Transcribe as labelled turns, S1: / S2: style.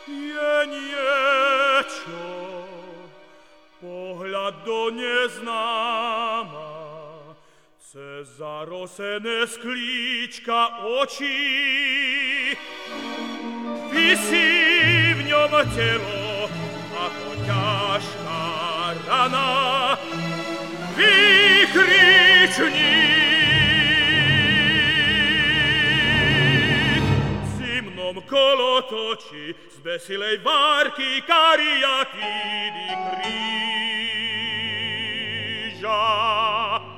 S1: je niečo, pohľad do neznáma, cez zarosené sklíčka očí, visí v ňom telo, ako ťažká rana, výkričník. Zimnom kolotočí z besilej várky kariatídy kríža.